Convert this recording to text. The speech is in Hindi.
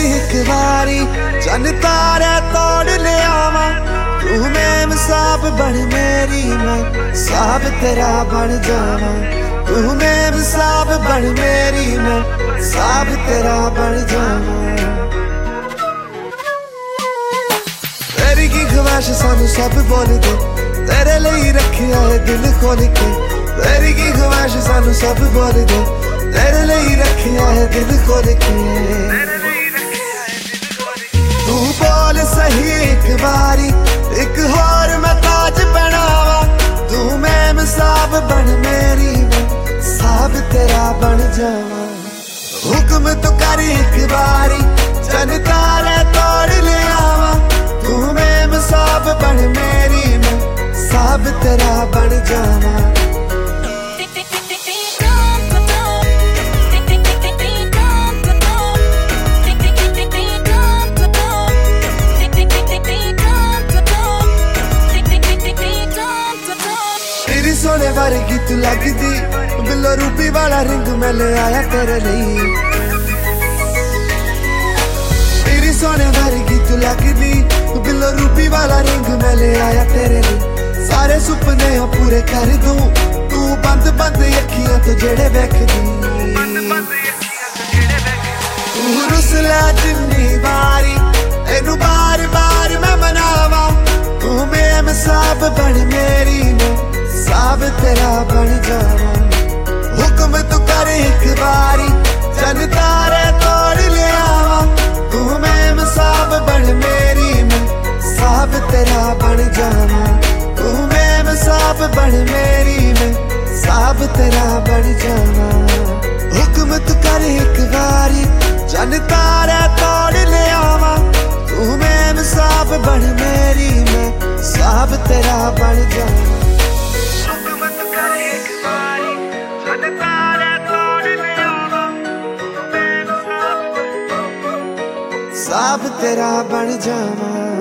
एक बारी चन तारे तोड़ ले आवा, तू मैं साब बन मेरी, मैं साब तेरा बन जावा। तू मैं साब बन मेरी, मैं साब तेरा बन जावा। तेरी की ख्वाहिश सानू सब बोल दे, तेरे लिए रखिया है दिल खोल के। तेरी की ख्वाहिश सानू सब बोल दे, तेरे लिए रखिया है दिल खोल के। तू बोल सही एक बारी, एक होर मैं ताज पहनावा। तू मैं साब बन मेरी, मैं साब तेरा बन जावा। हुक्म तो कर एक बारी चन तारे तोड़ ले आवा। तू मैं साब बन मेरी, मैं साब तेरा बन जावा। सोने वर्गी तू लगदी, बिल्लो रूपी वाला रिंग मैं ले आया तेरे लिए। तेरी सोने वर्गी तू लगदी, बिल्लो रूपी वाला रिंग मैं ले आया तेरे लिए। सारे सुपने पूरे कर दूं, तू बंद बंद अखियां तो जेड़े वेखदी। तू रुसला जिन्नी बारी, एनू बार बार मैं मनावा। तू मैं साब बन मेरी, मैं साब तेरा बन जावा। हुक्म तू कर एक बारी चन तारे तोड़ ले आवा। तू मैं साब बन मेरी, मैं साब तेरा बन जावा। तू मैं साब बन मेरी, मैं साब तेरा बन जावा। हुक्म तू कर एक बारी चन तारे तोड़ ले आवा। तू मैं साब बन मेरी, मैं साब तेरा बन जावा। साब तेरा बन जावा।